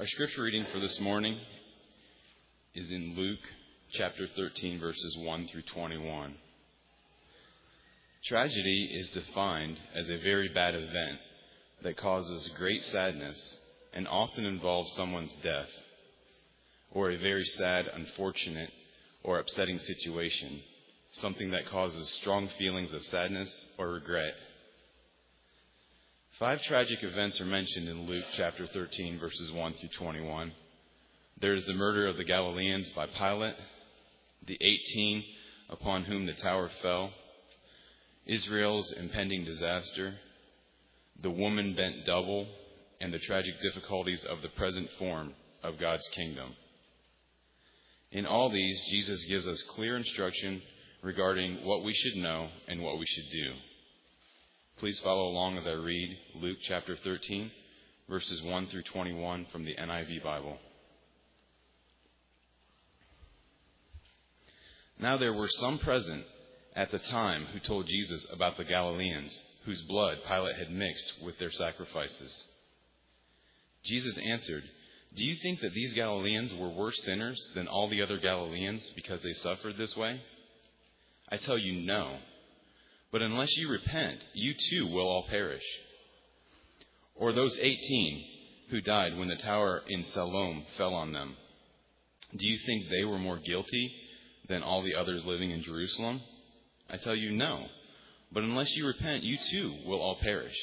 Our scripture reading for this morning is in Luke chapter 13, verses 1 through 21. Tragedy is defined as a very bad event that causes great sadness and often involves someone's death, or a very sad, unfortunate, or upsetting situation, something that causes strong feelings of sadness or regret. 5 tragic events are mentioned in Luke chapter 13, verses 1 through 21. There is the murder of the Galileans by Pilate, the 18 upon whom the tower fell, Israel's impending disaster, the woman bent double, and the tragic difficulties of the present form of God's kingdom. In all these, Jesus gives us clear instruction regarding what we should know and what we should do. Please follow along as I read Luke chapter 13, verses 1 through 21 from the NIV Bible. Now there were some present at the time who told Jesus about the Galileans, whose blood Pilate had mixed with their sacrifices. Jesus answered, "Do you think that these Galileans were worse sinners than all the other Galileans because they suffered this way? I tell you, no. But unless you repent, you too will all perish. Or those 18 who died when the tower in Siloam fell on them. Do you think they were more guilty than all the others living in Jerusalem? I tell you, no. But unless you repent, you too will all perish."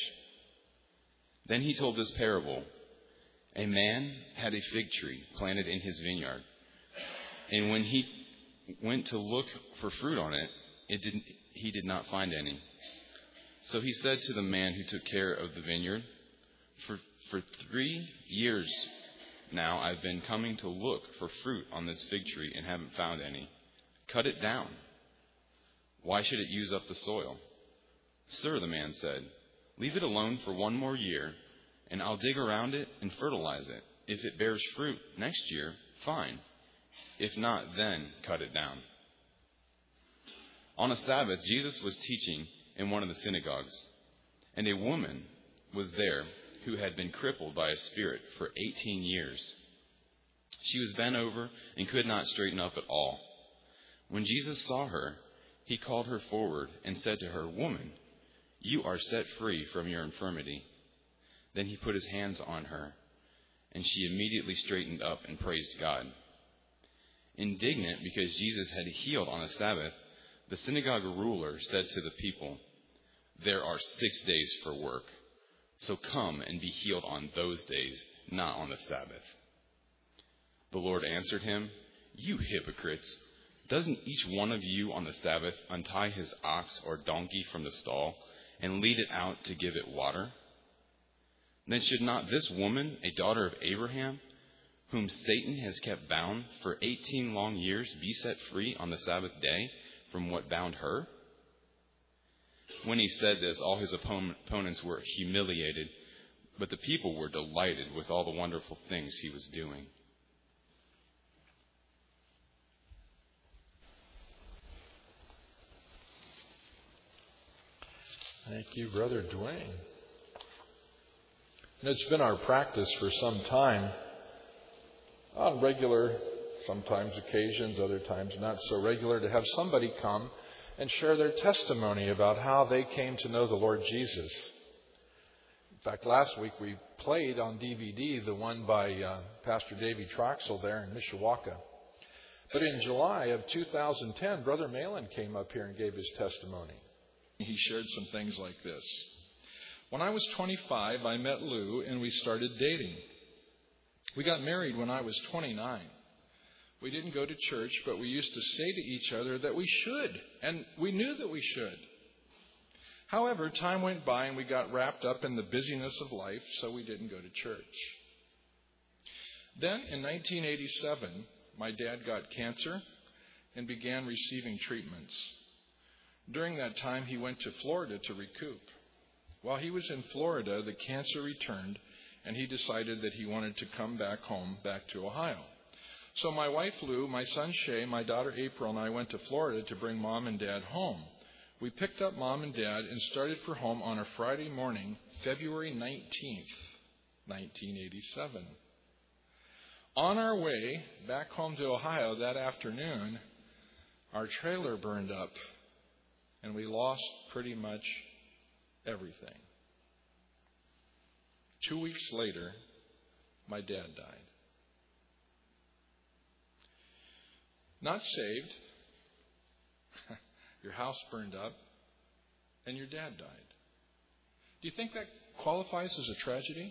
Then he told this parable. A man had a fig tree planted in his vineyard, and when he went to look for fruit on it, he did not find any. So he said to the man who took care of the vineyard, For 3 years now I've been coming to look for fruit on this fig tree and haven't found any. Cut it down. Why should it use up the soil? Sir, the man said, leave it alone for 1 more year, and I'll dig around it and fertilize it. If it bears fruit next year, fine. If not, then cut it down. On a Sabbath, Jesus was teaching in one of the synagogues, and a woman was there who had been crippled by a spirit for 18 years. She was bent over and could not straighten up at all. When Jesus saw her, he called her forward and said to her, "Woman, you are set free from your infirmity." Then he put his hands on her, and she immediately straightened up and praised God. Indignant because Jesus had healed on a Sabbath, the synagogue ruler said to the people, "There are 6 days for work, so come and be healed on those days, not on the Sabbath." The Lord answered him, "You hypocrites! Doesn't each one of you on the Sabbath untie his ox or donkey from the stall and lead it out to give it water? Then should not this woman, a daughter of Abraham, whom Satan has kept bound for 18 long years, be set free on the Sabbath day from what bound her?" When he said this, all his opponents were humiliated, but the people were delighted with all the wonderful things he was doing. Thank you, Brother Dwayne. And it's been our practice for some time, on regular, sometimes occasions, other times not so regular, to have somebody come and share their testimony about how they came to know the Lord Jesus. In fact, last week we played on DVD the one by Pastor Davey Troxel there in Mishawaka. But in July of 2010, Brother Malin came up here and gave his testimony. He shared some things like this. When I was 25, I met Lou and we started dating. We got married when I was 29. We didn't go to church, but we used to say to each other that we should, and we knew that we should. However, time went by and we got wrapped up in the busyness of life, so we didn't go to church. Then, in 1987, my dad got cancer and began receiving treatments. During that time, he went to Florida to recoup. While he was in Florida, the cancer returned, and he decided that he wanted to come back home, back to Ohio. So my wife Lou, my son Shay, my daughter April, and I went to Florida to bring Mom and Dad home. We picked up Mom and Dad and started for home on a Friday morning, February 19th, 1987. On our way back home to Ohio that afternoon, our trailer burned up, and we lost pretty much everything. 2 weeks later, my dad died. Not saved. Your house burned up, and your dad died. Do you think that qualifies as a tragedy?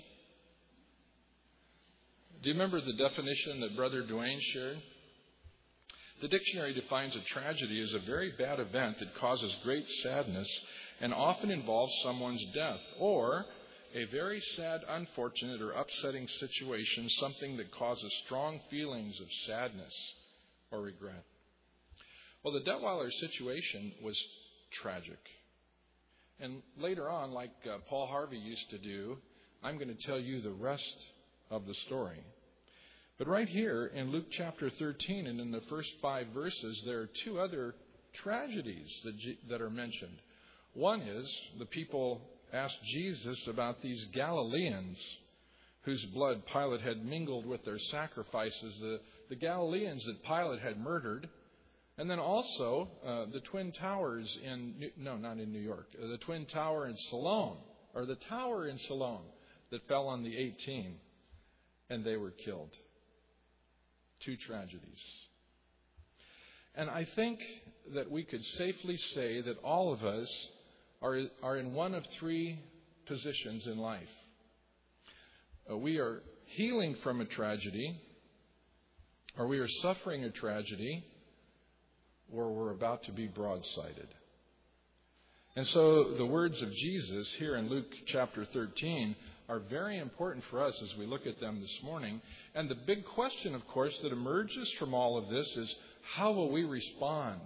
Do you remember the definition that Brother Dwayne shared? The dictionary defines a tragedy as a very bad event that causes great sadness and often involves someone's death, or a very sad, unfortunate, or upsetting situation, something that causes strong feelings of sadness or regret. Well, the Detweiler situation was tragic. And later on, like Paul Harvey used to do, I'm going to tell you the rest of the story. But right here in Luke chapter 13 and in the first 5 verses, there are 2 other tragedies that are mentioned. One is the people asked Jesus about these Galileans whose blood Pilate had mingled with their sacrifices, the Galileans that Pilate had murdered. And then also the Twin Towers not in New York, the Twin Tower in Siloam, or the tower in Siloam that fell on the 18, and they were killed. 2 tragedies. And I think that we could safely say that all of us are in one of 3 positions in life. We are healing from a tragedy, or we are suffering a tragedy, or we're about to be broadsided. And so the words of Jesus here in Luke chapter 13 are very important for us as we look at them this morning. And the big question, of course, that emerges from all of this is, how will we respond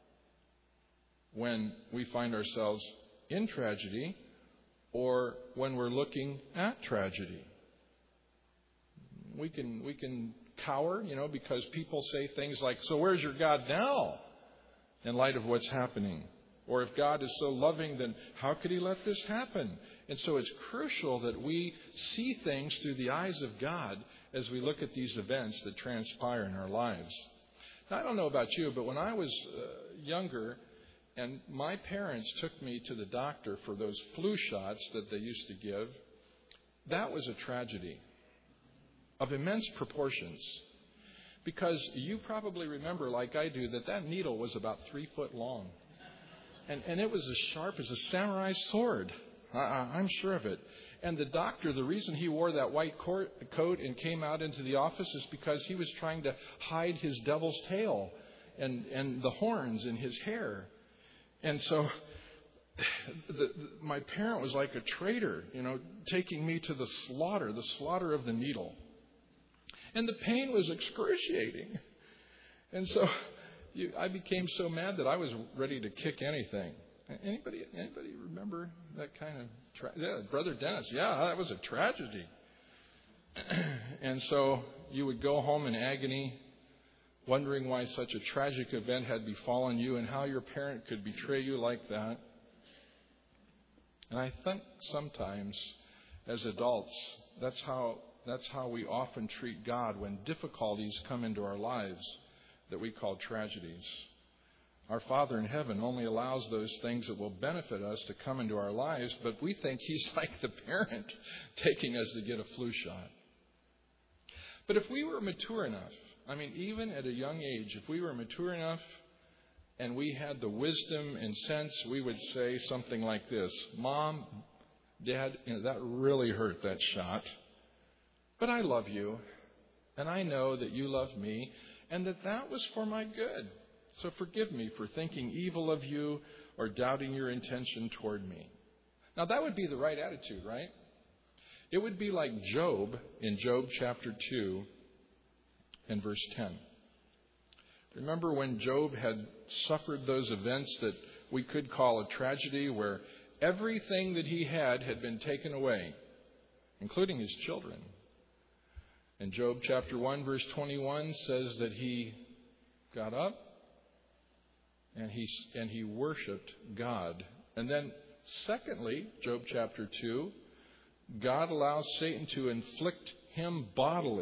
when we find ourselves in tragedy or when we're looking at tragedy? We can cower, because people say things like, so where's your God now in light of what's happening? Or if God is so loving, then how could He let this happen? And so it's crucial that we see things through the eyes of God as we look at these events that transpire in our lives. Now, I don't know about you, but when I was younger and my parents took me to the doctor for those flu shots that they used to give, that was a tragedy of immense proportions. Because you probably remember, like I do, that needle was about 3 foot long. And it was as sharp as a samurai sword. I'm sure of it. And the doctor, the reason he wore that white coat and came out into the office is because he was trying to hide his devil's tail and the horns in his hair. And so my parent was like a traitor, taking me to the slaughter of the needle. And the pain was excruciating. And so I became so mad that I was ready to kick anything. Anybody remember that kind of yeah, Brother Dennis? Yeah, that was a tragedy. And so you would go home in agony, wondering why such a tragic event had befallen you and how your parent could betray you like that. And I think sometimes as adults, that's how we often treat God when difficulties come into our lives that we call tragedies. Our Father in heaven only allows those things that will benefit us to come into our lives, but we think He's like the parent taking us to get a flu shot. But if we were mature enough, even at a young age, if we were mature enough and we had the wisdom and sense, we would say something like this: Mom, Dad, that really hurt, that shot. But I love you, and I know that you love me, and that was for my good. So forgive me for thinking evil of you or doubting your intention toward me. Now that would be the right attitude, right? It would be like Job in Job chapter 2 and verse 10. Remember when Job had suffered those events that we could call a tragedy, where everything that he had been taken away, including his children. And Job chapter 1 verse 21 says that he got up and he worshipped God. And then secondly, Job chapter 2, God allows Satan to inflict him bodily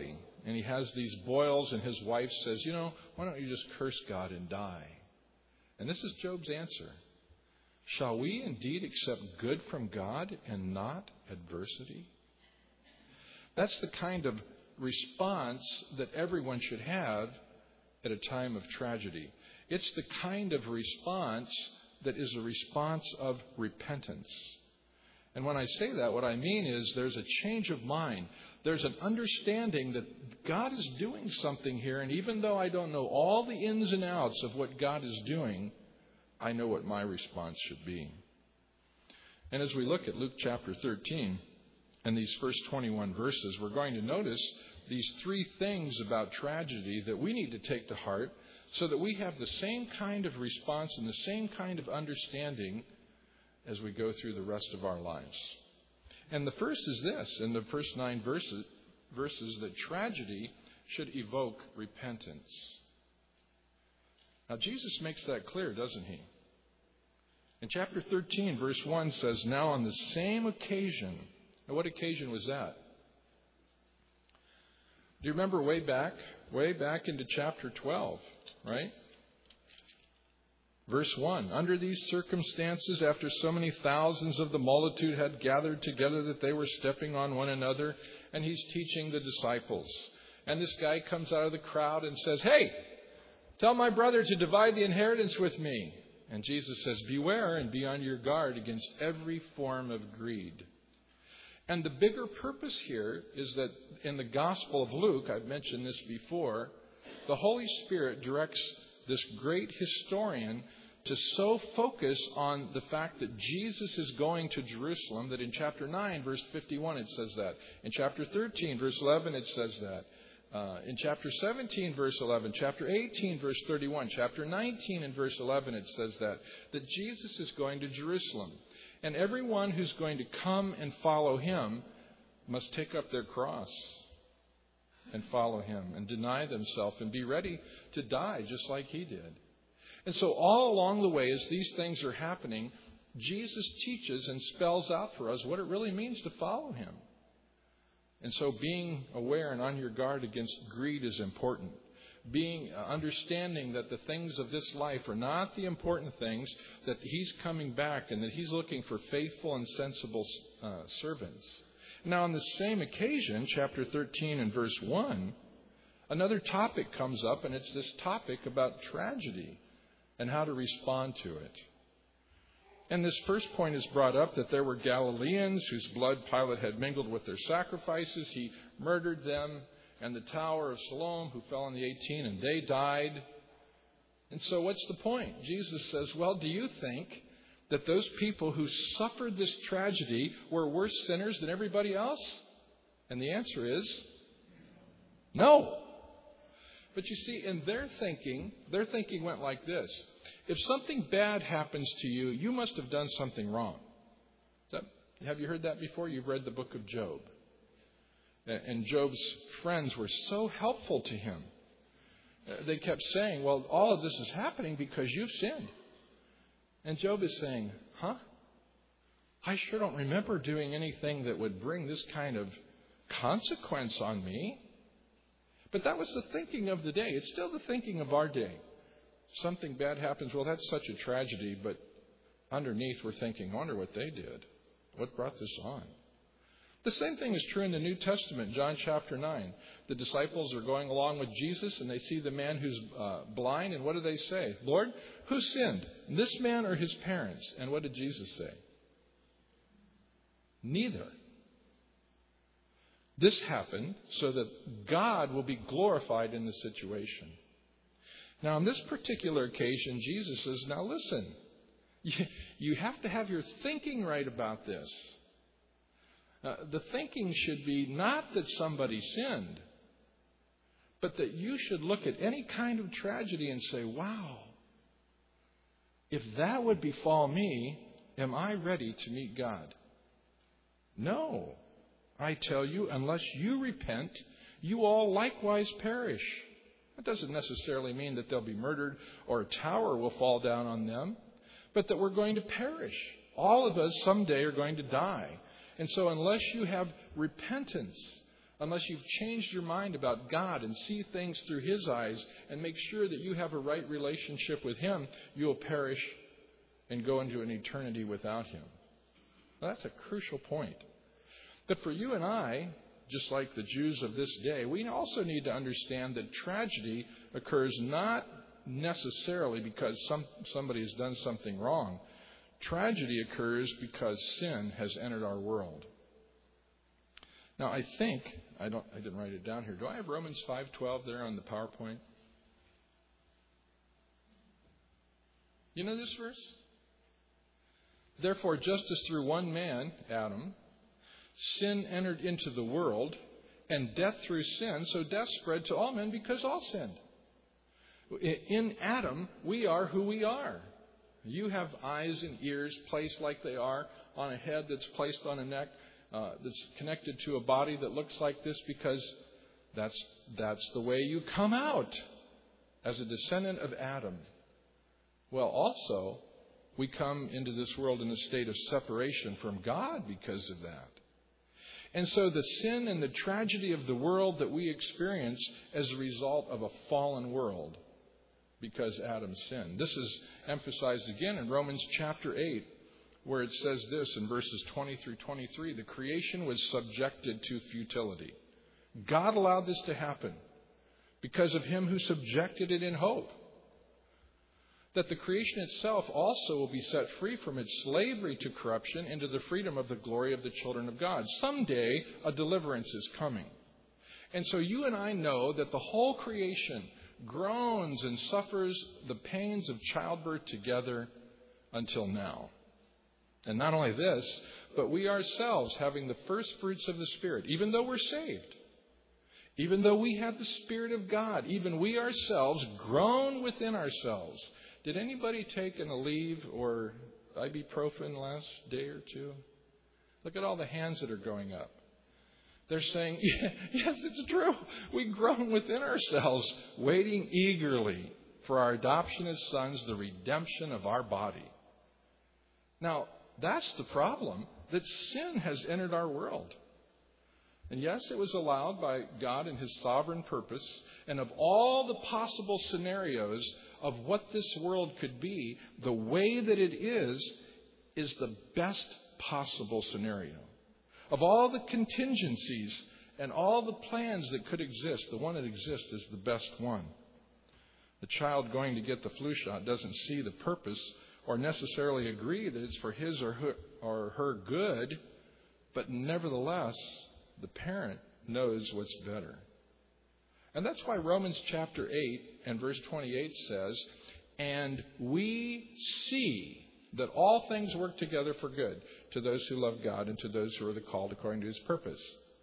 and he has these boils, and his wife says, why don't you just curse God and die? And this is Job's answer. Shall we indeed accept good from God and not adversity? That's the kind of response that everyone should have at a time of tragedy. It's the kind of response that is a response of repentance. And when I say that, what I mean is there's a change of mind. There's an understanding that God is doing something here, and even though I don't know all the ins and outs of what God is doing, I know what my response should be. And as we look at Luke chapter 13 and these first 21 verses, we're going to notice these three things about tragedy that we need to take to heart so that we have the same kind of response and the same kind of understanding as we go through the rest of our lives. And the first is this, in the first 9 verses, that tragedy should evoke repentance. Now, Jesus makes that clear, doesn't he? In chapter 13, verse 1 says, now on the same occasion. Now, what occasion was that? Do you remember way back into chapter 12, right? Verse 1, under these circumstances, after so many thousands of the multitude had gathered together that they were stepping on one another, and he's teaching the disciples. And this guy comes out of the crowd and says, hey, tell my brother to divide the inheritance with me. And Jesus says, beware and be on your guard against every form of greed. And the bigger purpose here is that in the Gospel of Luke, I've mentioned this before, the Holy Spirit directs this great historian to so focus on the fact that Jesus is going to Jerusalem that in chapter 9, verse 51, it says that. In chapter 13, verse 11, it says that. In chapter 17, verse 11, chapter 18, verse 31, chapter 19 and verse 11, it says that Jesus is going to Jerusalem. And everyone who's going to come and follow him must take up their cross and follow him and deny themselves and be ready to die just like he did. And so all along the way, as these things are happening, Jesus teaches and spells out for us what it really means to follow him. And so being aware and on your guard against greed is important. Understanding that the things of this life are not the important things, that he's coming back and that he's looking for faithful and sensible servants. Now, on the same occasion, chapter 13 and verse 1, another topic comes up, and it's this topic about tragedy and how to respond to it. And this first point is brought up that there were Galileans whose blood Pilate had mingled with their sacrifices. He murdered them. And the Tower of Siloam, who fell in the 18, and they died. And so what's the point? Jesus says, well, do you think that those people who suffered this tragedy were worse sinners than everybody else? And the answer is no. But you see, in their thinking went like this. If something bad happens to you, you must have done something wrong. Have you heard that before? You've read the book of Job. And Job's friends were so helpful to him. They kept saying, well, all of this is happening because you've sinned. And Job is saying, I sure don't remember doing anything that would bring this kind of consequence on me. But that was the thinking of the day. It's still the thinking of our day. Something bad happens, well, that's such a tragedy, but underneath we're thinking, I wonder what they did. What brought this on? The same thing is true in the New Testament, John chapter 9. The disciples are going along with Jesus, and they see the man who's blind, and what do they say? Lord, who sinned, this man or his parents? And what did Jesus say? Neither. This happened so that God will be glorified in the situation. Now, on this particular occasion, Jesus says, now listen, you have to have your thinking right about this. The thinking should be not that somebody sinned, but that you should look at any kind of tragedy and say, wow, if that would befall me, am I ready to meet God? No, I tell you, unless you repent, you all likewise perish. That doesn't necessarily mean that they'll be murdered or a tower will fall down on them, but that we're going to perish. All of us someday are going to die. And so unless you have repentance unless you've changed your mind about God and see things through His eyes and make sure that you have a right relationship with Him, you'll perish and go into an eternity without Him. Now, that's a crucial point. But for you and I, just like the Jews of this day, we also need to understand that tragedy occurs not necessarily because somebody has done something wrong. Tragedy occurs because sin has entered our world. Now, I think, I didn't write it down here. Do I have Romans 5:12 there on the PowerPoint? You know this verse? Therefore, just as through one man, Adam, sin entered into the world, and death through sin, so death spread to all men because all sinned. In Adam, we are who we are. You have eyes and ears placed like they are on a head that's placed on a neck that's connected to a body that looks like this because that's the way you come out as a descendant of Adam. Well, also, we come into this world in a state of separation from God because of that. And so the sin and the tragedy of the world that we experience as a result of a fallen world because Adam sinned. This is emphasized again in Romans chapter 8, where it says this in verses 20 through 23, the creation was subjected to futility. God allowed this to happen because of Him who subjected it in hope. That the creation itself also will be set free from its slavery to corruption into the freedom of the glory of the children of God. Someday, a deliverance is coming. And so you and I know that the whole creation groans and suffers the pains of childbirth together until now. And not only this, but we ourselves having the first fruits of the Spirit, even though we're saved, even though we have the Spirit of God, even we ourselves groan within ourselves. Did anybody take an Aleve or ibuprofen last day or two? Look at all the hands that are going up. They're saying, yes, it's true. We groan within ourselves, waiting eagerly for our adoption as sons, the redemption of our body. Now, that's the problem, that sin has entered our world. And yes, it was allowed by God in His sovereign purpose. And of all the possible scenarios of what this world could be, the way that it is the best possible scenario. Of all the contingencies and all the plans that could exist, the one that exists is the best one. The child going to get the flu shot doesn't see the purpose or necessarily agree that it's for his or her good, but nevertheless, the parent knows what's better. And that's why Romans chapter 8 and verse 28 says, and we see that all things work together for good to those who love God and to those who are called according to His purpose.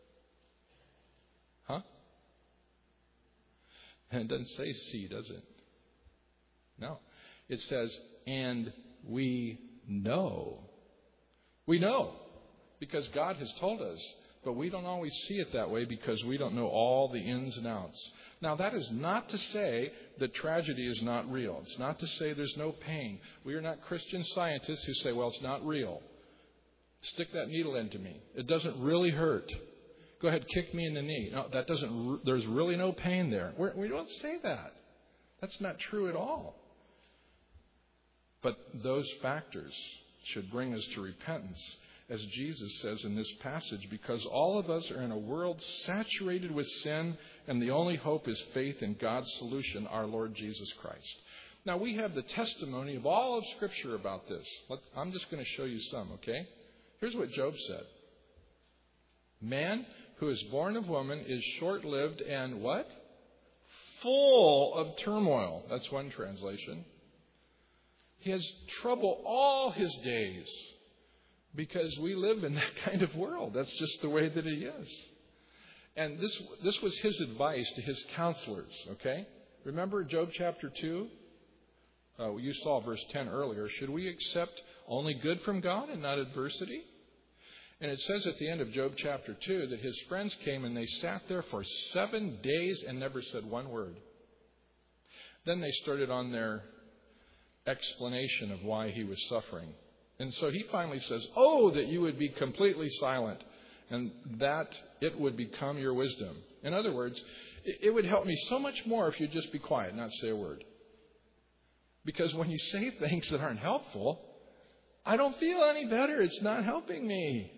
Huh? And it doesn't say see, does it? No. It says, and we know. We know because God has told us. But we don't always see it that way because we don't know all the ins and outs. Now, that is not to say that tragedy is not real. It's not to say there's no pain. We are not Christian scientists who say, well, it's not real. Stick that needle into me. It doesn't really hurt. Go ahead, kick me in the knee. No, there's really no pain there. We don't say that. That's not true at all. But those factors should bring us to repentance, as Jesus says in this passage, because all of us are in a world saturated with sin, and the only hope is faith in God's solution, our Lord Jesus Christ. Now, we have the testimony of all of Scripture about this. I'm just going to show you some, okay? Here's what Job said. Man who is born of woman is short-lived and what? Full of turmoil. That's one translation. He has trouble all his days. Because we live in that kind of world. That's just the way that he is. And this was his advice to his counselors, okay? Remember Job chapter 2? You saw verse 10 earlier. Should we accept only good from God and not adversity? And it says at the end of Job chapter 2 that his friends came and they sat there for 7 days and never said one word. Then they started on their explanation of why he was suffering. And so he finally says, oh, that you would be completely silent and that it would become your wisdom. In other words, it would help me so much more if you'd just be quiet, not say a word. Because when you say things that aren't helpful, I don't feel any better. It's not helping me.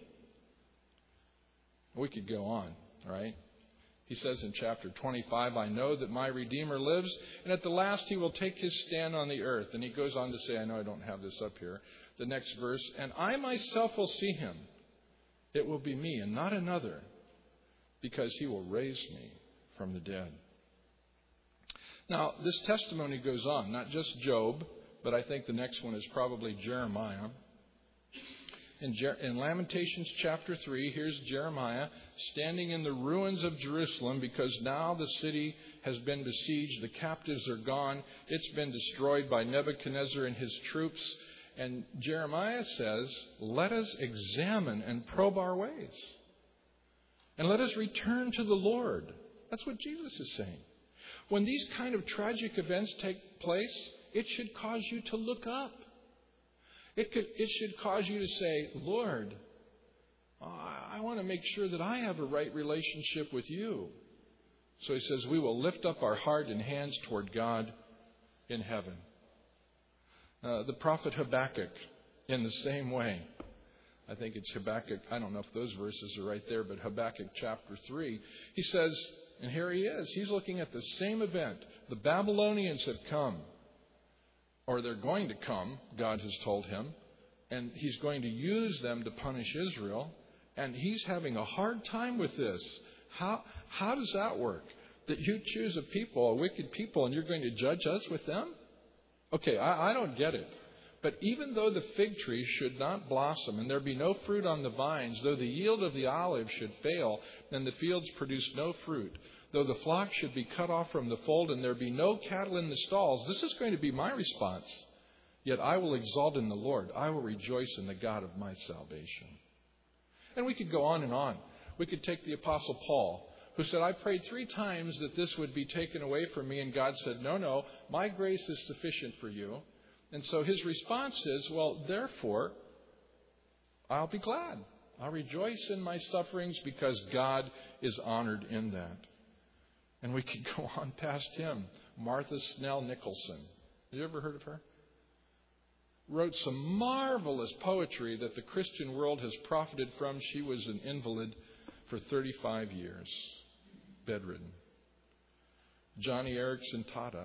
We could go on, right? He says in chapter 25, I know that my Redeemer lives, and at the last he will take his stand on the earth. And he goes on to say, I know I don't have this up here, the next verse, and I myself will see him. It will be me and not another, because he will raise me from the dead. Now, this testimony goes on, not just Job, but I think the next one is probably Jeremiah. In Lamentations chapter 3, here's Jeremiah standing in the ruins of Jerusalem because now the city has been besieged. The captives are gone. It's been destroyed by Nebuchadnezzar and his troops. And Jeremiah says, let us examine and probe our ways. And let us return to the Lord. That's what Jesus is saying. When these kind of tragic events take place, it should cause you to look up. It should cause you to say, Lord, I want to make sure that I have a right relationship with you. So he says, we will lift up our heart and hands toward God in heaven. The prophet Habakkuk, in the same way. I think it's Habakkuk. I don't know if those verses are right there, but Habakkuk chapter 3. He says, and here he is. He's looking at the same event. The Babylonians have come. Or they're going to come, God has told him. And he's going to use them to punish Israel. And he's having a hard time with this. How does that work? That you choose a people, a wicked people, and you're going to judge us with them? Okay, I don't get it. But even though the fig tree should not blossom, and there be no fruit on the vines, though the yield of the olive should fail, and the fields produce no fruit, though the flock should be cut off from the fold, and there be no cattle in the stalls, this is going to be my response. Yet I will exalt in the Lord. I will rejoice in the God of my salvation. And we could go on and on. We could take the Apostle Paul, who said, I prayed 3 times that this would be taken away from me, and God said, no, my grace is sufficient for you. And so his response is, well, therefore, I'll be glad. I'll rejoice in my sufferings because God is honored in that. And we could go on past him. Martha Snell Nicholson. Have you ever heard of her? Wrote some marvelous poetry that the Christian world has profited from. She was an invalid for 35 years, bedridden. Johnny Erickson Tata,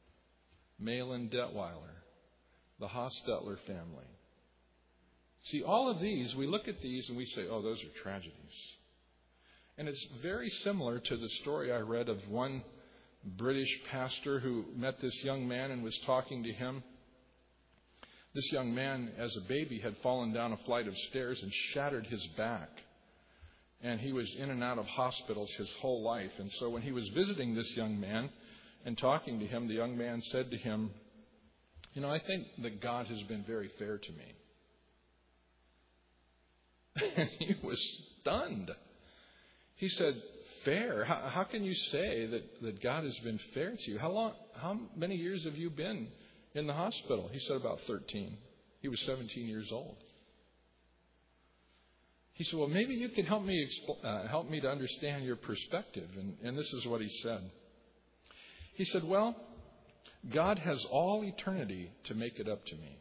Malin Detweiler, the Hostetler family. See, all of these, we look at these and we say, oh, those are tragedies. And it's very similar to the story I read of one British pastor who met this young man and was talking to him. This young man, as a baby, had fallen down a flight of stairs and shattered his back. And he was in and out of hospitals his whole life. And so when he was visiting this young man and talking to him, the young man said to him, I think that God has been very fair to me. And he was stunned. He said, fair? How can you say that God has been fair to you? How many years have you been in the hospital? He said about 13. He was 17 years old. He said, well, maybe you can help me to understand your perspective. And this is what he said. He said, well, God has all eternity to make it up to me.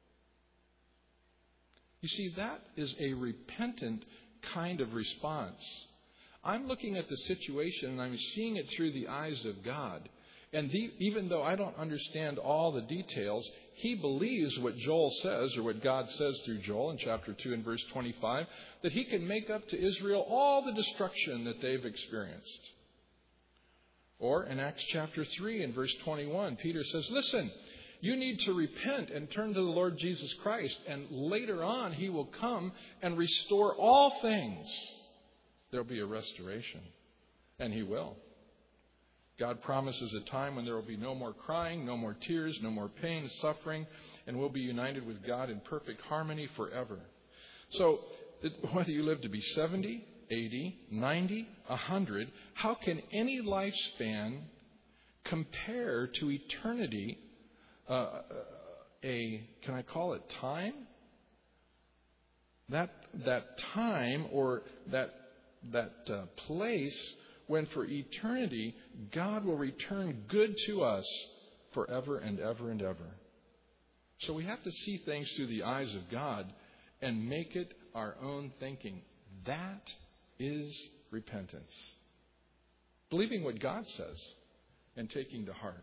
You see, that is a repentant kind of response. I'm looking at the situation and I'm seeing it through the eyes of God. And even though I don't understand all the details, he believes what Joel says, or what God says through Joel in chapter 2 and verse 25, that he can make up to Israel all the destruction that they've experienced. Or in Acts chapter 3 and verse 21, Peter says, listen, you need to repent and turn to the Lord Jesus Christ. And later on, he will come and restore all things. There'll be a restoration. And he will. God promises a time when there will be no more crying, no more tears, no more pain, suffering, and we'll be united with God in perfect harmony forever. So whether you live to be 70, 80, 90, 100, how can any lifespan compare to eternity, can I call it time? That time or that place when for eternity God will return good to us forever and ever and ever. So we have to see things through the eyes of God and make it our own thinking. That is repentance. Believing what God says and taking to heart.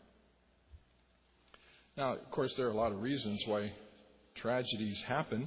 Now, of course, there are a lot of reasons why tragedies happen.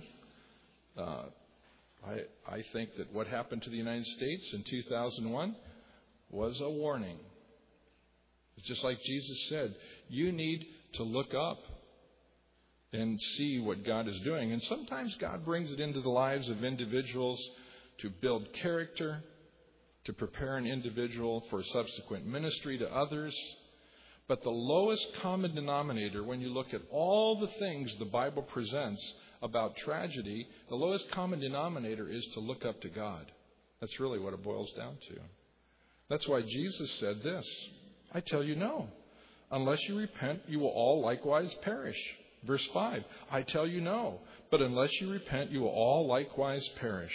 I think that what happened to the United States in 2001 was a warning. It's just like Jesus said, you need to look up and see what God is doing. And sometimes God brings it into the lives of individuals to build character, to prepare an individual for subsequent ministry to others. But the lowest common denominator, when you look at all the things the Bible presents about tragedy, the lowest common denominator is to look up to God. That's really what it boils down to. That's why Jesus said this, I tell you no. Unless you repent, you will all likewise perish. Verse 5, I tell you no. But unless you repent, you will all likewise perish.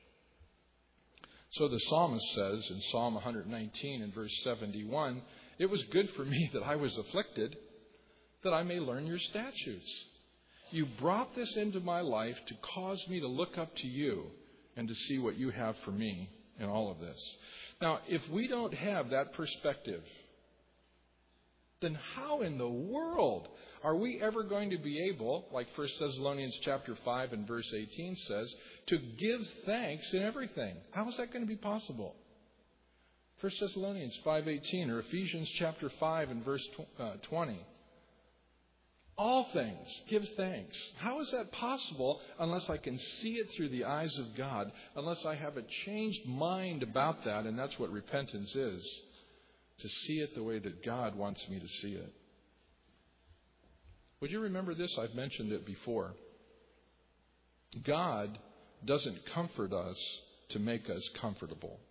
So the psalmist says in Psalm 119 and verse 71, it was good for me that I was afflicted, that I may learn your statutes. You brought this into my life to cause me to look up to you and to see what you have for me in all of this. Now, if we don't have that perspective, then how in the world are we ever going to be able, like 1 Thessalonians chapter 5 and verse 18 says, to give thanks in everything? How is that going to be possible? 1 Thessalonians 5:18 or Ephesians chapter 5 and verse 20. All things, give thanks. How is that possible unless I can see it through the eyes of God, unless I have a changed mind about that, and that's what repentance is, to see it the way that God wants me to see it. Would you remember this? I've mentioned it before. God doesn't comfort us to make us comfortable.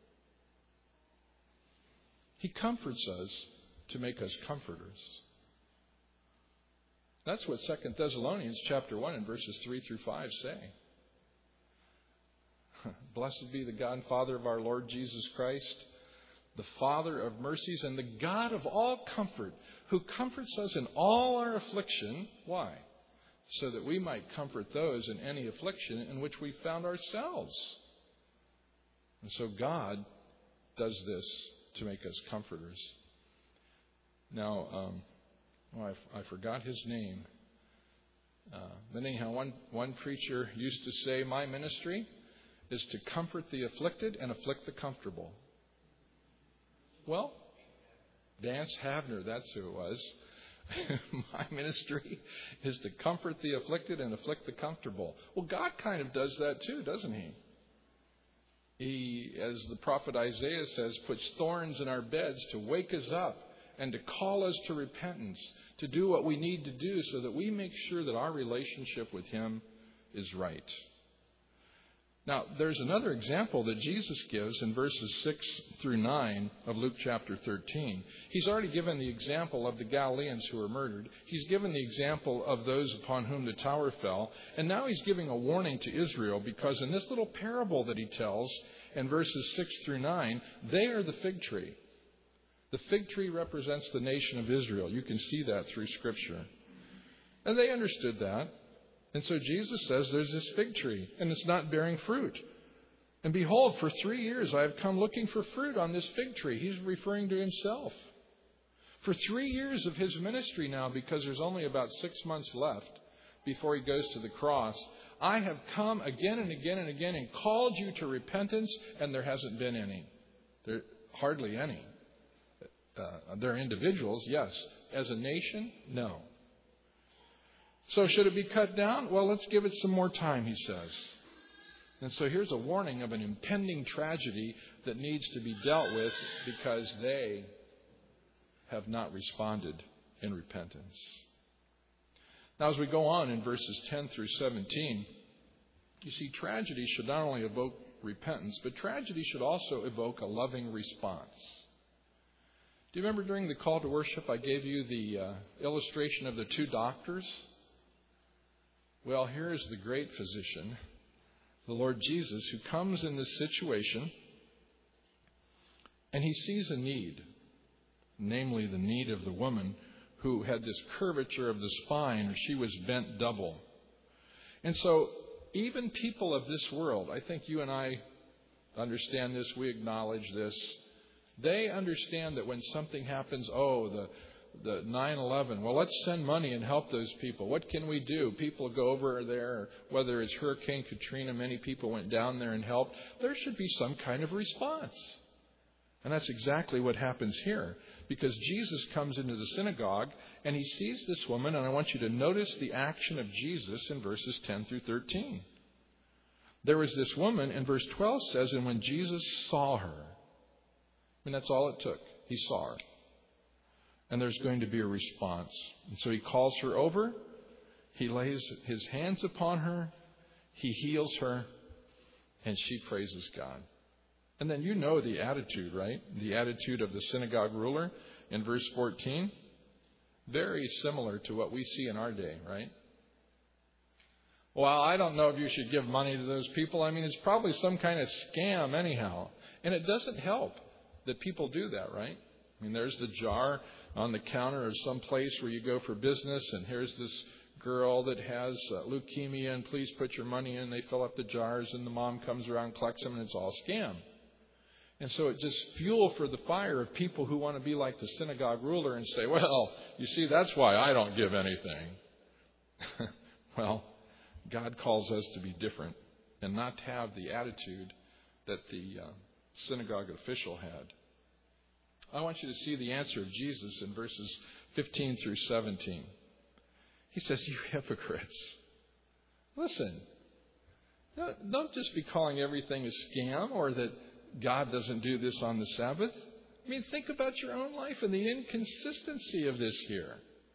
He comforts us to make us comforters. That's what 2 Thessalonians chapter 1 and verses 3 through 5 say. Blessed be the God and Father of our Lord Jesus Christ, the Father of mercies and the God of all comfort, who comforts us in all our affliction. Why? So that we might comfort those in any affliction in which we found ourselves. And so God does this to make us comforters. Now, I forgot his name. But anyhow, one preacher used to say, my ministry is to comfort the afflicted and afflict the comfortable. Well, Vance Havner, that's who it was. My ministry is to comfort the afflicted and afflict the comfortable. Well, God kind of does that too, doesn't he? He, as the prophet Isaiah says, puts thorns in our beds to wake us up and to call us to repentance, to do what we need to do so that we make sure that our relationship with him is right. Now, there's another example that Jesus gives in verses 6 through 9 of Luke chapter 13. He's already given the example of the Galileans who were murdered. He's given the example of those upon whom the tower fell. And now he's giving a warning to Israel, because in this little parable that he tells in verses 6 through 9, they are the fig tree. The fig tree represents the nation of Israel. You can see that through Scripture. And they understood that. And so Jesus says there's this fig tree, and it's not bearing fruit. And behold, for 3 years I have come looking for fruit on this fig tree. He's referring to himself. For 3 years of his ministry now, because there's only about 6 months left before he goes to the cross, I have come again and again and again and called you to repentance, and there hasn't been any. There hardly any. There are individuals, yes. As a nation, no. So should it be cut down? Well, let's give it some more time, he says. And so here's a warning of an impending tragedy that needs to be dealt with because they have not responded in repentance. Now, as we go on in verses 10 through 17, you see, tragedy should not only evoke repentance, but tragedy should also evoke a loving response. Do you remember during the call to worship I gave you the illustration of the two doctors? Well, here's the great physician, the Lord Jesus, who comes in this situation and he sees a need, namely the need of the woman who had this curvature of the spine, or she was bent double. And so even people of this world, I think you and I understand this, we acknowledge this, they understand that when something happens, the 9/11, well, let's send money and help those people. What can we do? People go over there, whether it's Hurricane Katrina, many people went down there and helped. There should be some kind of response. And that's exactly what happens here. Because Jesus comes into the synagogue and he sees this woman, and I want you to notice the action of Jesus in verses 10 through 13. There was this woman, and verse 12 says, and when Jesus saw her, I mean, that's all it took. He saw her. And there's going to be a response. And so he calls her over. He lays his hands upon her. He heals her. And she praises God. And then you know the attitude, right? The attitude of the synagogue ruler in verse 14. Very similar to what we see in our day, right? Well, I don't know if you should give money to those people. I mean, it's probably some kind of scam anyhow. And it doesn't help that people do that, right? I mean, there's the jar on the counter of some place where you go for business, and here's this girl that has leukemia, and please put your money in. They fill up the jars, and the mom comes around, collects them, and it's all scam. And so it just fuel for the fire of people who want to be like the synagogue ruler and say, well, you see, that's why I don't give anything. Well, God calls us to be different and not to have the attitude that the synagogue official had. I want you to see the answer of Jesus in verses 15 through 17. He says, you hypocrites. Listen, don't just be calling everything a scam or that God doesn't do this on the Sabbath. I mean, think about your own life and the inconsistency of this here.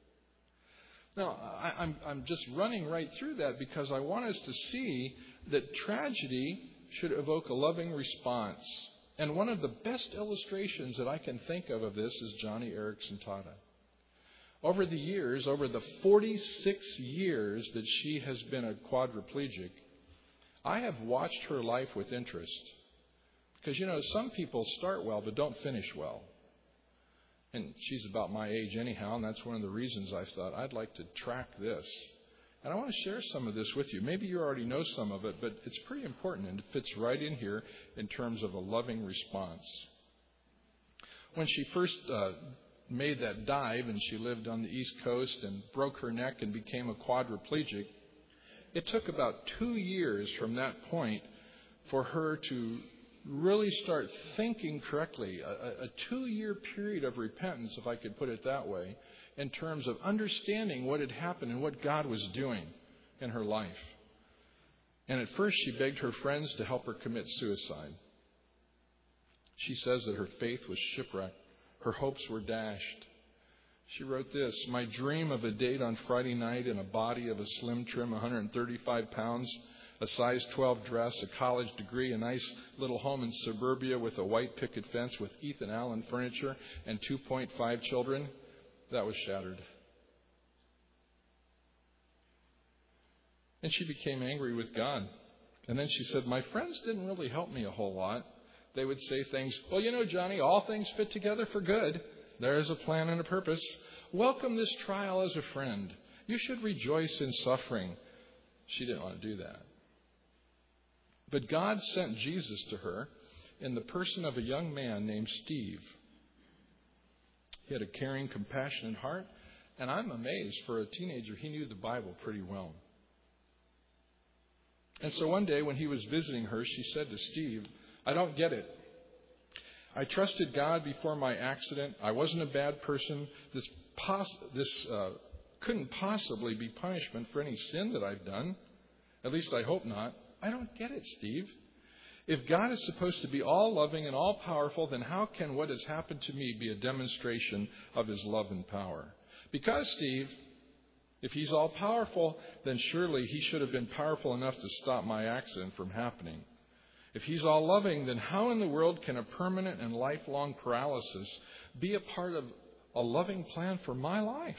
Now, I'm just running right through that because I want us to see that tragedy should evoke a loving response. And one of the best illustrations that I can think of this is Johnny Erickson Tada. Over the years, over the 46 years that she has been a quadriplegic, I have watched her life with interest. Because, you know, some people start well but don't finish well. And she's about my age anyhow, and that's one of the reasons I thought I'd like to track this. And I want to share some of this with you. Maybe you already know some of it, but it's pretty important, and it fits right in here in terms of a loving response. When she first made that dive, and she lived on the East Coast and broke her neck and became a quadriplegic, it took about 2 years from that point for her to really start thinking correctly. A 2-year period of repentance, if I could put it that way, in terms of understanding what had happened and what God was doing in her life. And at first she begged her friends to help her commit suicide. She says that her faith was shipwrecked. Her hopes were dashed. She wrote this, my dream of a date on Friday night in a body of a slim trim 135 pounds, a size 12 dress, a college degree, a nice little home in suburbia with a white picket fence with Ethan Allen furniture and 2.5 children, that was shattered. And she became angry with God. And then she said, my friends didn't really help me a whole lot. They would say things, well, you know, Johnny, all things fit together for good. There is a plan and a purpose. Welcome this trial as a friend. You should rejoice in suffering. She didn't want to do that. But God sent Jesus to her in the person of a young man named Steve. He had a caring, compassionate heart. And I'm amazed, for a teenager, he knew the Bible pretty well. And so one day when he was visiting her, she said to Steve, I don't get it. I trusted God before my accident. I wasn't a bad person. This couldn't possibly be punishment for any sin that I've done. At least I hope not. I don't get it, Steve. If God is supposed to be all loving and all powerful, then how can what has happened to me be a demonstration of his love and power? Because, Steve, if he's all powerful, then surely he should have been powerful enough to stop my accident from happening. If he's all loving, then how in the world can a permanent and lifelong paralysis be a part of a loving plan for my life?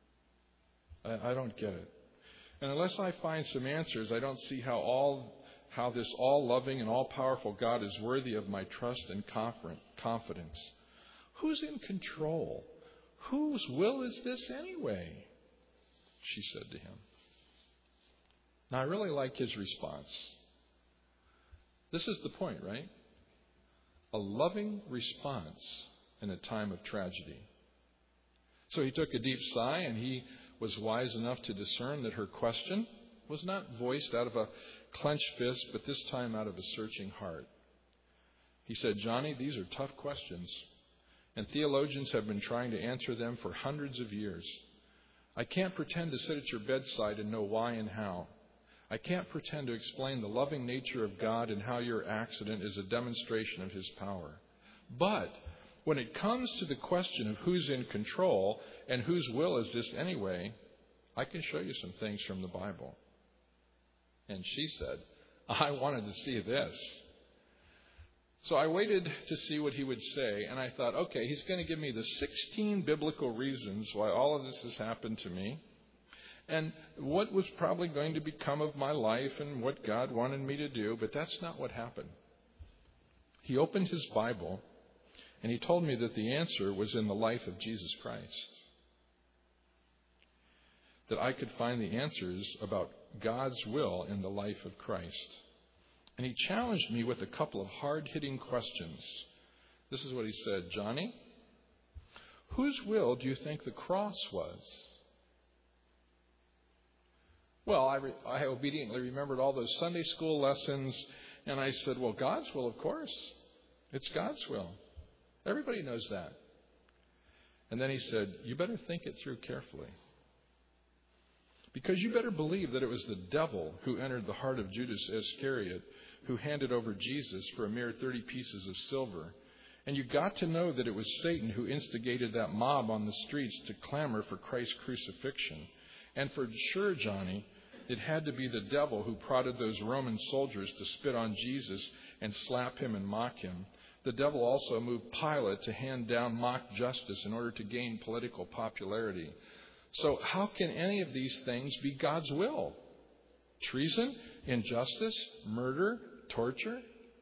I don't get it. And unless I find some answers, I don't see how all how this all-loving and all-powerful God is worthy of my trust and confidence. Who's in control? Whose will is this anyway? She said to him. Now, I really like his response. This is the point, right? A loving response in a time of tragedy. So he took a deep sigh, and he was wise enough to discern that her question was not voiced out of a clenched fist, but this time out of a searching heart. He said, Johnny, these are tough questions, and theologians have been trying to answer them for hundreds of years. I can't pretend to sit at your bedside and know why and how. I can't pretend to explain the loving nature of God and how your accident is a demonstration of His power. But when it comes to the question of who's in control and whose will is this anyway, I can show you some things from the Bible. And she said, I wanted to see this. So I waited to see what he would say, and I thought, okay, he's going to give me the 16 biblical reasons why all of this has happened to me, and what was probably going to become of my life and what God wanted me to do, but that's not what happened. He opened his Bible, and he told me that the answer was in the life of Jesus Christ. That I could find the answers about God's will in the life of Christ. And he challenged me with a couple of hard-hitting questions. This is what he said, Johnny, whose will do you think the cross was? Well, I obediently remembered all those Sunday school lessons, and I said, well, God's will, of course. It's God's will. Everybody knows that. And then he said, you better think it through carefully. Because you better believe that it was the devil who entered the heart of Judas Iscariot, who handed over Jesus for a mere 30 pieces of silver. And you got to know that it was Satan who instigated that mob on the streets to clamor for Christ's crucifixion. And for sure, Johnny, it had to be the devil who prodded those Roman soldiers to spit on Jesus and slap him and mock him. The devil also moved Pilate to hand down mock justice in order to gain political popularity. So how can any of these things be God's will? Treason, injustice, murder, torture?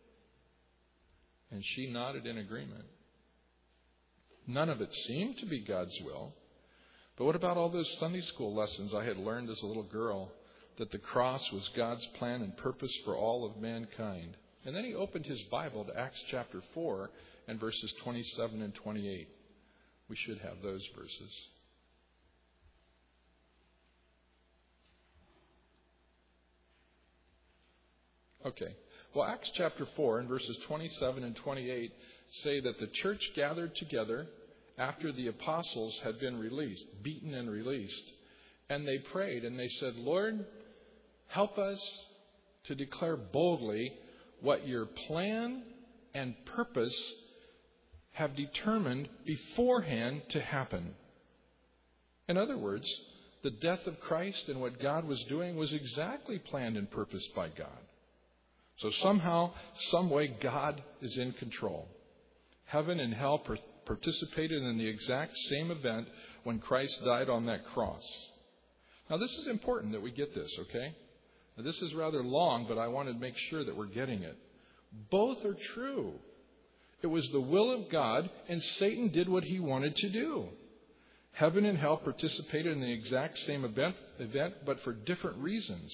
And she nodded in agreement. None of it seemed to be God's will. But what about all those Sunday school lessons I had learned as a little girl, that the cross was God's plan and purpose for all of mankind? And then he opened his Bible to Acts chapter 4 and verses 27 and 28. We should have those verses. Okay. Well, Acts chapter 4 and verses 27 and 28 say that the church gathered together after the apostles had been released, beaten and released. And they prayed and they said, Lord, help us to declare boldly what your plan and purpose have determined beforehand to happen. In other words, the death of Christ and what God was doing was exactly planned and purposed by God. So somehow, some way, God is in control. Heaven and hell participated in the exact same event when Christ died on that cross. Now, this is important that we get this, okay? Now, this is rather long, but I want to make sure that we're getting it. Both are true. It was the will of God, and Satan did what he wanted to do. Heaven and hell participated in the exact same event, but for different reasons.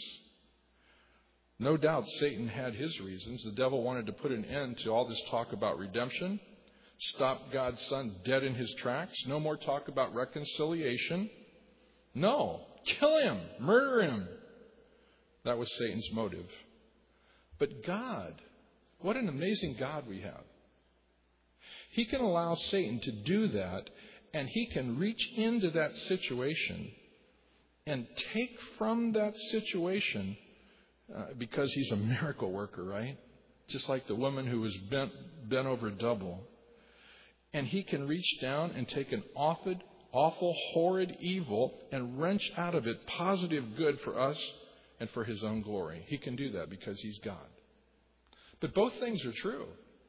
No doubt Satan had his reasons. The devil wanted to put an end to all this talk about redemption, stop God's Son dead in his tracks. No more talk about reconciliation. No, kill him, murder him. That was Satan's motive. But God, what an amazing God we have. He can allow Satan to do that, and he can reach into that situation and take from that situation, because he's a miracle worker, right? Just like the woman who was bent over double. And he can reach down and take an awful, horrid evil and wrench out of it positive good for us and for his own glory. He can do that because he's God. But both things are true.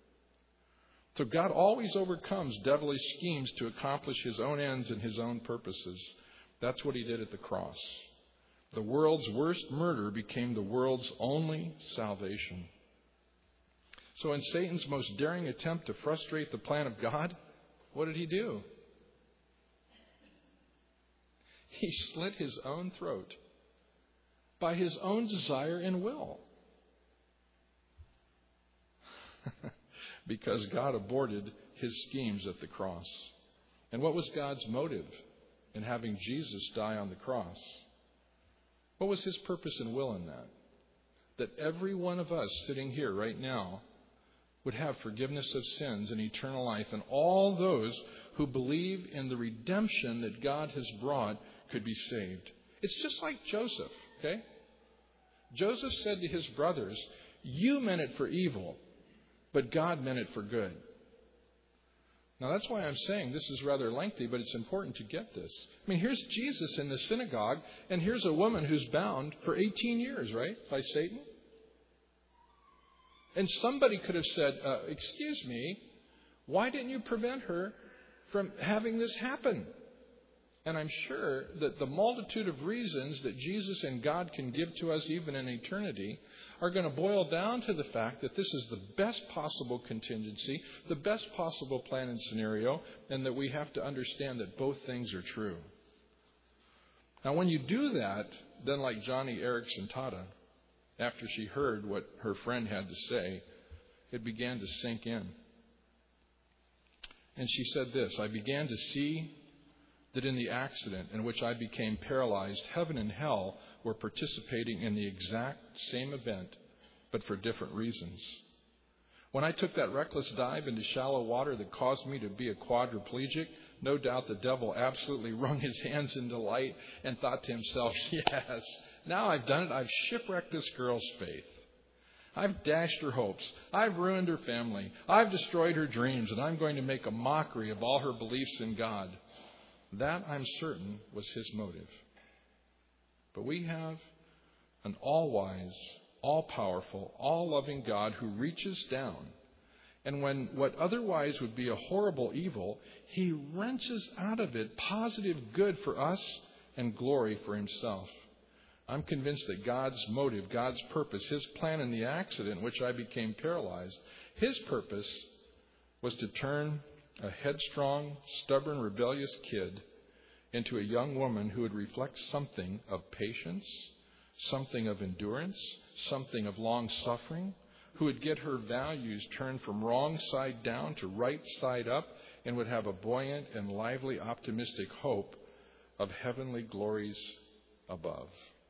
So God always overcomes devilish schemes to accomplish his own ends and his own purposes. That's what he did at the cross. The world's worst murder became the world's only salvation. So in Satan's most daring attempt to frustrate the plan of God, what did he do? He slit his own throat by his own desire and will. Because God aborted his schemes at the cross. And what was God's motive in having Jesus die on the cross? What was his purpose and will in that? That every one of us sitting here right now would have forgiveness of sins and eternal life, and all those who believe in the redemption that God has brought could be saved. It's just like Joseph, okay? Joseph said to his brothers, "You meant it for evil, but God meant it for good." Now that's why I'm saying this is rather lengthy, but it's important to get this. I mean, here's Jesus in the synagogue, and here's a woman who's bound for 18 years, right, by Satan. And somebody could have said, excuse me, why didn't you prevent her from having this happen? And I'm sure that the multitude of reasons that Jesus and God can give to us even in eternity are going to boil down to the fact that this is the best possible contingency, the best possible plan and scenario, and that we have to understand that both things are true. Now, when you do that, then like Johnny Erickson Tata, after she heard what her friend had to say, it began to sink in. And she said this, "I began to see that in the accident in which I became paralyzed, heaven and hell were participating in the exact same event, but for different reasons. When I took that reckless dive into shallow water that caused me to be a quadriplegic, no doubt the devil absolutely wrung his hands in delight and thought to himself, yes, now I've done it. I've shipwrecked this girl's faith. I've dashed her hopes. I've ruined her family. I've destroyed her dreams, and I'm going to make a mockery of all her beliefs in God." That, I'm certain, was his motive. But we have an all-wise, all-powerful, all-loving God who reaches down, and when what otherwise would be a horrible evil, he wrenches out of it positive good for us and glory for himself. I'm convinced that God's motive, God's purpose, his plan in the accident in which I became paralyzed, his purpose was to turn a headstrong, stubborn, rebellious kid into a young woman who would reflect something of patience, something of endurance, something of long suffering, who would get her values turned from wrong side down to right side up, and would have a buoyant and lively, optimistic hope of heavenly glories above.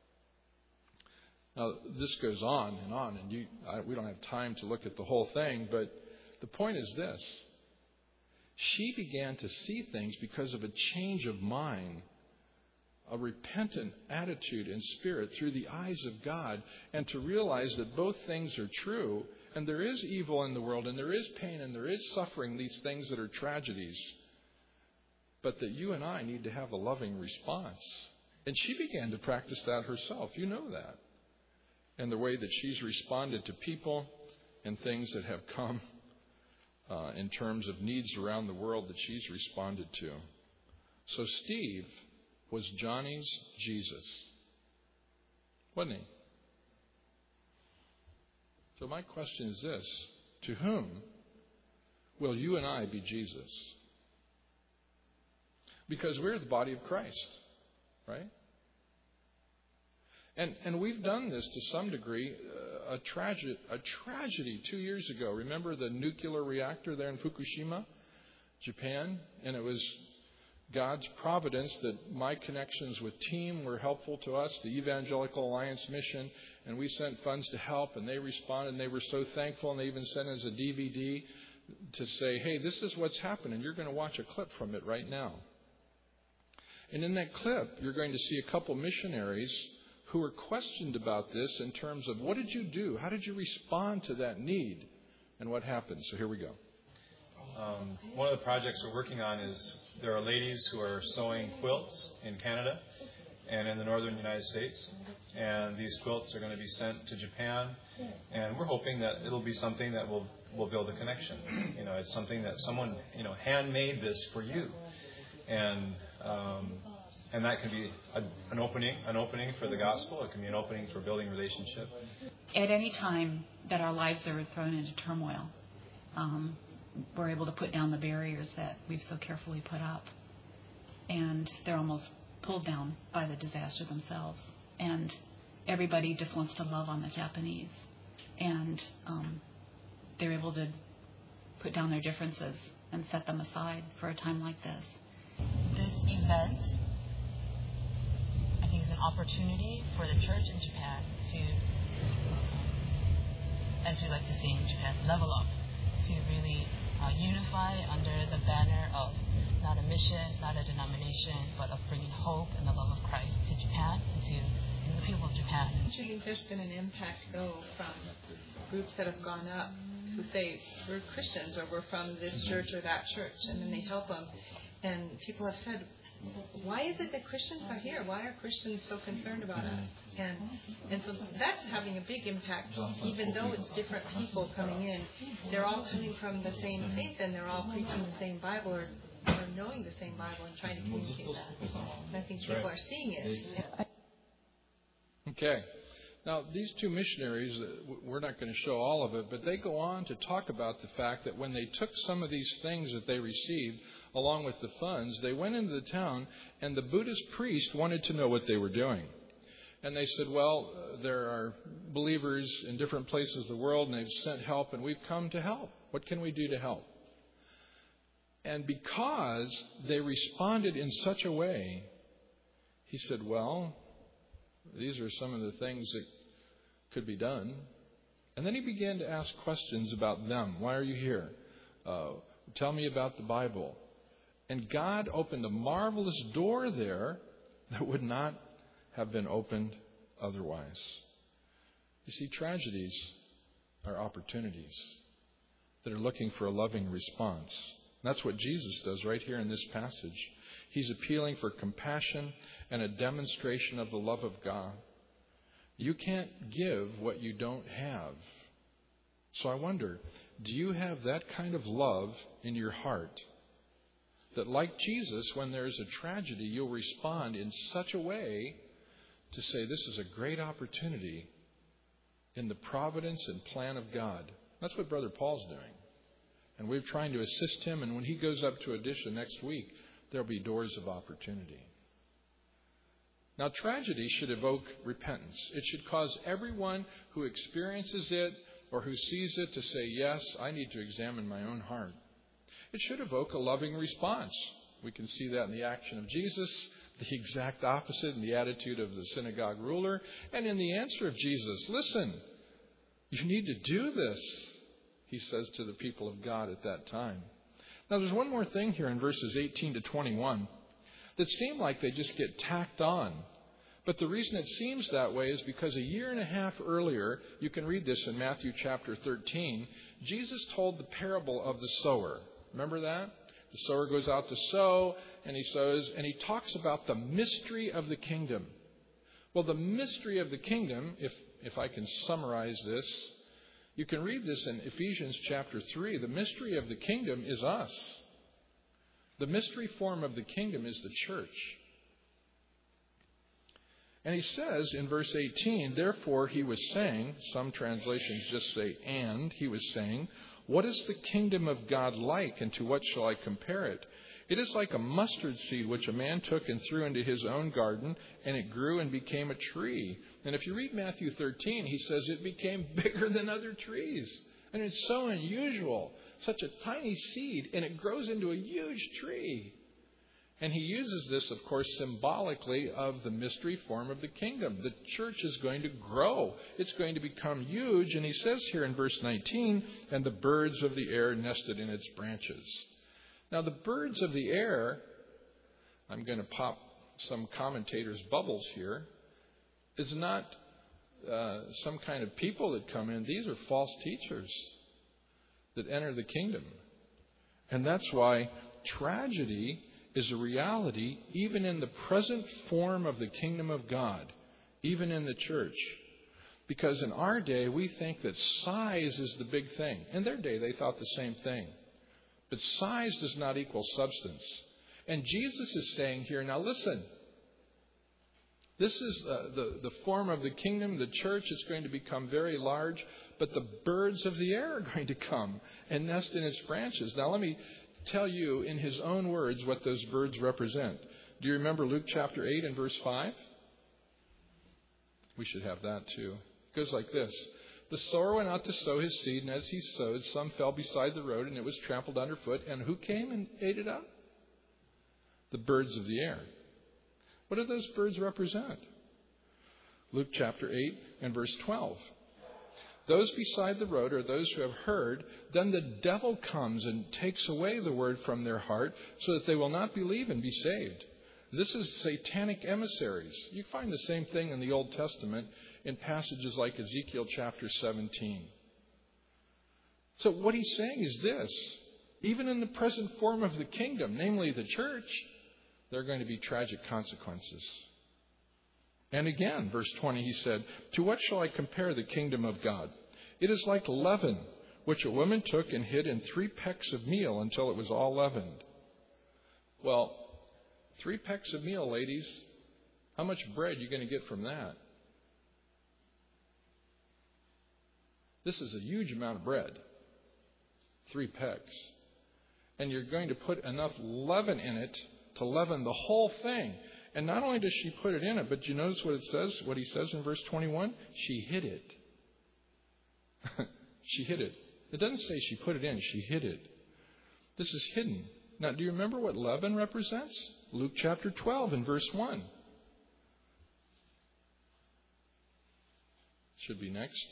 Now, this goes on, and we don't have time to look at the whole thing, but the point is this. She began to see things because of a change of mind, a repentant attitude and spirit through the eyes of God, and to realize that both things are true, and there is evil in the world, and there is pain, and there is suffering, these things that are tragedies, but that you and I need to have a loving response. And she began to practice that herself. You know that. And the way that she's responded to people and things that have come in terms of needs around the world that she's responded to. So Steve was Johnny's Jesus, wasn't he? So my question is this: to whom will you and I be Jesus? Because we're the body of Christ, right? And we've done this to some degree. A tragedy 2 years ago. Remember the nuclear reactor there in Fukushima, Japan? And it was God's providence that my connections with TEAM were helpful to us, the Evangelical Alliance mission, and we sent funds to help, and they responded, and they were so thankful, and they even sent us a DVD to say, hey, this is what's happening. You're going to watch a clip from it right now. And in that clip, you're going to see a couple missionaries who were questioned about this in terms of what did you do? How did you respond to that need? And what happened? So here we go. One of the projects we're working on is there are ladies who are sewing quilts in Canada and in the northern United States. And these quilts are going to be sent to Japan. And we're hoping that it'll be something that will build a connection. It's something that someone, handmade this for you. And And that can be an opening for the gospel. It can be an opening for building relationship. At any time that our lives are thrown into turmoil, we're able to put down the barriers that we've so carefully put up. And they're almost pulled down by the disaster themselves. And everybody just wants to love on the Japanese. And they're able to put down their differences and set them aside for a time like this. This event, I think, is an opportunity for the church in Japan to, as we like to say in Japan, level up, to really unify under the banner of not a mission, not a denomination, but of bringing hope and the love of Christ to Japan and to the people of Japan. Do you think there's been an impact, though, from groups that have gone up who say, we're Christians, or we're from this church or that church, and then they help them? And people have said, why is it that Christians are here? Why are Christians so concerned about us? And so that's having a big impact, even though it's different people coming in. They're all coming from the same faith, and they're all preaching the same Bible, or knowing the same Bible and trying to communicate that. And I think people are seeing it. Okay. Now, these two missionaries, we're not going to show all of it, but they go on to talk about the fact that when they took some of these things that they received, along with the funds, they went into the town, and the Buddhist priest wanted to know what they were doing. And they said, well, there are believers in different places of the world, and they've sent help, and we've come to help. What can we do to help? And because they responded in such a way, he said, well, these are some of the things that could be done. And then he began to ask questions about them. Why are you here? Tell me about the Bible. And God opened a marvelous door there that would not have been opened otherwise. You see, tragedies are opportunities that are looking for a loving response. And that's what Jesus does right here in this passage. He's appealing for compassion and a demonstration of the love of God. You can't give what you don't have. So I wonder, do you have that kind of love in your heart that, like Jesus, when there's a tragedy, you'll respond in such a way to say, this is a great opportunity in the providence and plan of God. That's what Brother Paul's doing. And we're trying to assist him, and when he goes up to Odisha next week, there'll be doors of opportunity. Now, tragedy should evoke repentance. It should cause everyone who experiences it or who sees it to say, yes, I need to examine my own heart. It should evoke a loving response. We can see that in the action of Jesus, the exact opposite in the attitude of the synagogue ruler, and in the answer of Jesus. Listen, you need to do this, he says to the people of God at that time. Now, there's one more thing here in verses 18 to 21 that seem like they just get tacked on. But the reason it seems that way is because a year and a half earlier, you can read this in Matthew chapter 13, Jesus told the parable of the sower. Remember that? The sower goes out to sow, and he sows, and he talks about the mystery of the kingdom. Well, the mystery of the kingdom, if I can summarize this, you can read this in Ephesians chapter 3. The mystery of the kingdom is us. The mystery form of the kingdom is the church. And he says in verse 18, therefore he was saying, some translations just say, and he was saying, what is the kingdom of God like, and to what shall I compare it? It is like a mustard seed which a man took and threw into his own garden, and it grew and became a tree. And if you read Matthew 13, he says it became bigger than other trees. And it's so unusual. Such a tiny seed, and it grows into a huge tree. And he uses this, of course, symbolically of the mystery form of the kingdom. The church is going to grow. It's going to become huge. And he says here in verse 19, and the birds of the air nested in its branches. Now, the birds of the air, I'm going to pop some commentators' bubbles here, is not some kind of people that come in. These are false teachers that enter the kingdom. And that's why tragedy is a reality even in the present form of the kingdom of God, even in the church. Because in our day, we think that size is the big thing. In their day, they thought the same thing. But size does not equal substance. And Jesus is saying here, now listen, This is the form of the kingdom. The church is going to become very large, but the birds of the air are going to come and nest in its branches. Now, let me tell you in his own words what those birds represent. Do you remember Luke chapter 8 and verse 5? We should have that too. It goes like this. The sower went out to sow his seed, and as he sowed, some fell beside the road, and it was trampled underfoot. And who came and ate it up? The birds of the air. What do those birds represent? Luke chapter 8 and verse 12. Those beside the road are those who have heard. Then the devil comes and takes away the word from their heart so that they will not believe and be saved. This is satanic emissaries. You find the same thing in the Old Testament in passages like Ezekiel chapter 17. So what he's saying is this. Even in the present form of the kingdom, namely the church, there are going to be tragic consequences. And again, verse 20, he said, to what shall I compare the kingdom of God? It is like leaven, which a woman took and hid in 3 pecks of meal until it was all leavened. Well, 3 pecks of meal, ladies, how much bread are you going to get from that? This is a huge amount of bread. 3 pecks. And you're going to put enough leaven in it to leaven the whole thing. And not only does she put it in it, but you notice what it says, what he says in verse 21? She hid it. She hid it. It doesn't say she put it in, she hid it. This is hidden. Now, do you remember what leaven represents? Luke chapter 12 and verse 1. Should be next.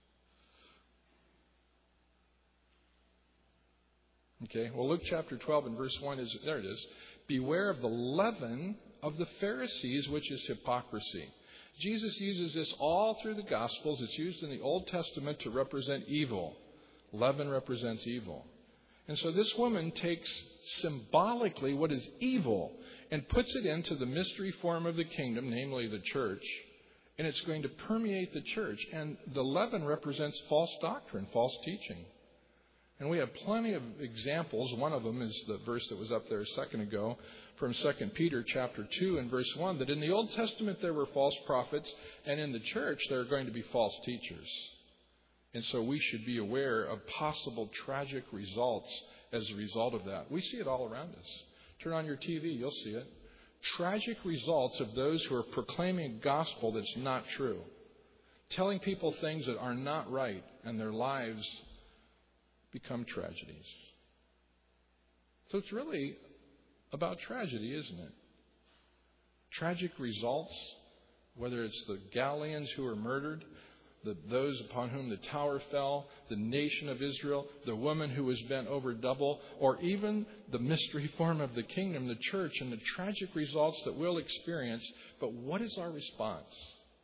Okay, well, Luke chapter 12 and verse 1 is, there it is. Beware of the leaven of the Pharisees, which is hypocrisy. Jesus uses this all through the Gospels. It's used in the Old Testament to represent evil. Leaven represents evil. And so this woman takes symbolically what is evil and puts it into the mystery form of the kingdom, namely the church, and it's going to permeate the church. And the leaven represents false doctrine, false teaching. And we have plenty of examples. One of them is the verse that was up there a second ago from 2 Peter chapter 2 and verse 1, that in the Old Testament there were false prophets, and in the church there are going to be false teachers. And so we should be aware of possible tragic results as a result of that. We see it all around us. Turn on your TV, you'll see it. Tragic results of those who are proclaiming a gospel that's not true. Telling people things that are not right, and their lives become tragedies. So it's really about tragedy, isn't it? Tragic results, whether it's the Galileans who were murdered, those upon whom the tower fell, the nation of Israel, the woman who was bent over double, or even the mystery form of the kingdom, the church, and the tragic results that we'll experience. But what is our response?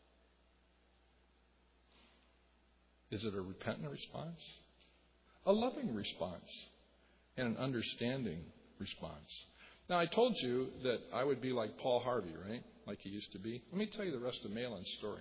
Is it a repentant response? A loving response? And an understanding response? Now, I told you that I would be like Paul Harvey, right? Like he used to be. Let me tell you the rest of Malin's story.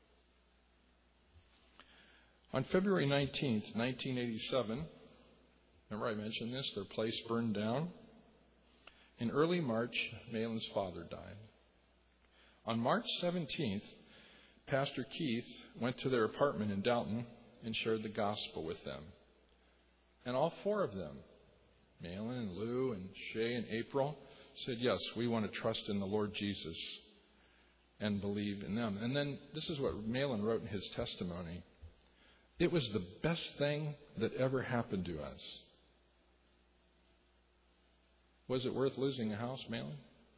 On February 19th, 1987, remember I mentioned this, their place burned down. In early March, Malin's father died. On March 17th, Pastor Keith went to their apartment in Downton and shared the gospel with them. And all 4 of them, Malin and Lou and Shay and April, said, yes, we want to trust in the Lord Jesus and believe in them. And then this is what Malin wrote in his testimony. It was the best thing that ever happened to us. Was it worth losing a house, Malin?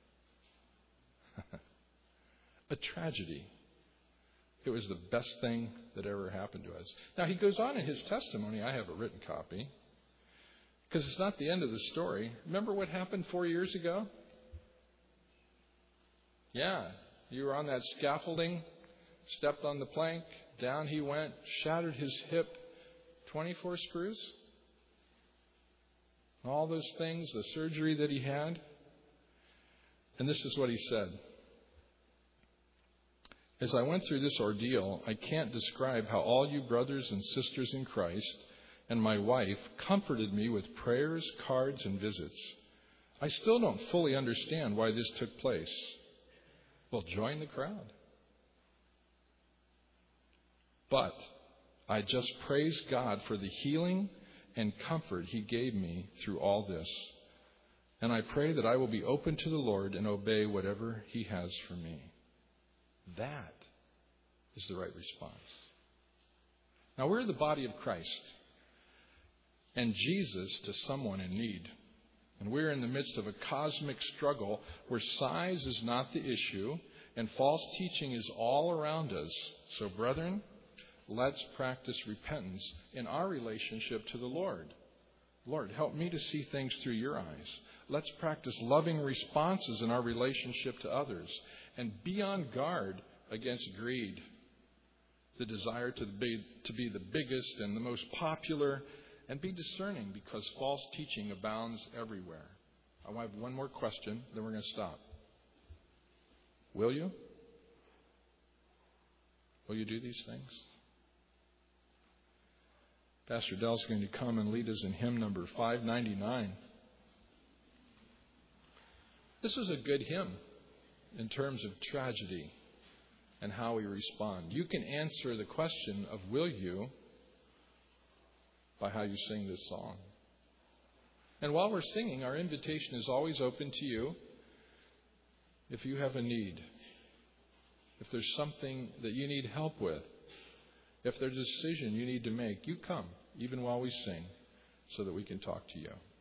A tragedy. It was the best thing that ever happened to us. Now, he goes on in his testimony. I have a written copy. Because it's not the end of the story. Remember what happened 4 years ago? Yeah, you were on that scaffolding, stepped on the plank, down he went, shattered his hip, 24 screws. All those things, the surgery that he had. And this is what he said. As I went through this ordeal, I can't describe how all you brothers and sisters in Christ and my wife comforted me with prayers, cards, and visits. I still don't fully understand why this took place. Well, join the crowd. But I just praise God for the healing and comfort He gave me through all this. And I pray that I will be open to the Lord and obey whatever He has for me. That is the right response. Now, we're the body of Christ and Jesus to someone in need. And we're in the midst of a cosmic struggle where size is not the issue and false teaching is all around us. So, brethren, let's practice repentance in our relationship to the Lord. Lord, help me to see things through your eyes. Let's practice loving responses in our relationship to others and be on guard against greed, the desire to be the biggest and the most popular, and be discerning because false teaching abounds everywhere. I have one more question, then we're going to stop. Will you? Will you do these things? Pastor Dell's going to come and lead us in hymn number 599. This is a good hymn in terms of tragedy and how we respond. You can answer the question of will you by how you sing this song. And while we're singing, our invitation is always open to you. If you have a need, if there's something that you need help with, if there's a decision you need to make, you come, even while we sing, so that we can talk to you.